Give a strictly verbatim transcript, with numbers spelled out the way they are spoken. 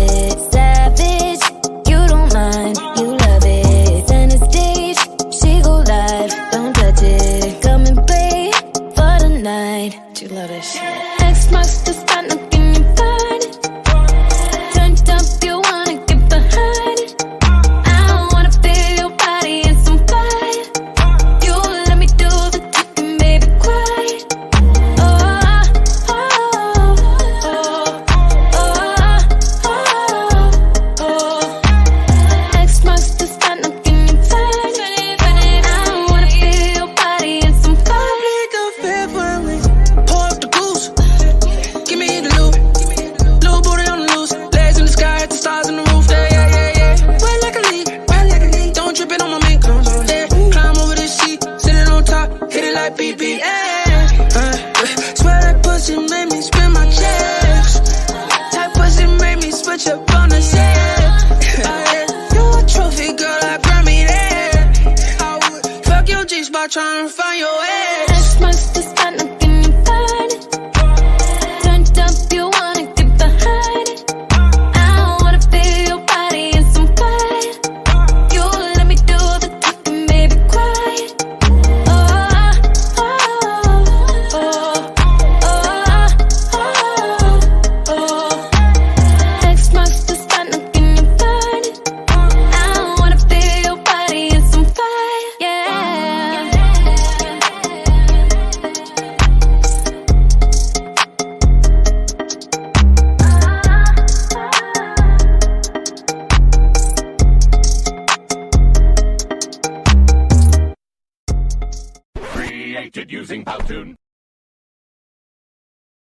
it. Savage, you don't mind, you love it. Center stage, she go live, don't touch it. Come and play for the night. You love this shit. X marks the spot, looking you fine. Turned up, you wanna get behind. I don't wanna feel your body in some fire. You let me do the talking, baby, quiet. Oh, oh, oh, oh, oh, oh. X marks the spot, looking you fine. I don't wanna feel your body in some fire. Make a fair for me. Pour up the goose. Give me the loot. Little booty on the loose. Legs in the sky, at the stars in the roof. Yeah, yeah, yeah, yeah. Wet like a leak, wet like a leak. Don't trip it on my mink. Yeah. Climb over this seat, sit it on top, hit it like B B. Yeah. Uh, swear that pussy made me spin my chest. Type pussy made me switch up on the set. Uh, yeah. You a trophy girl, I Grammy there. I would fuck your G-spot trying to find your ass. X marks the spot,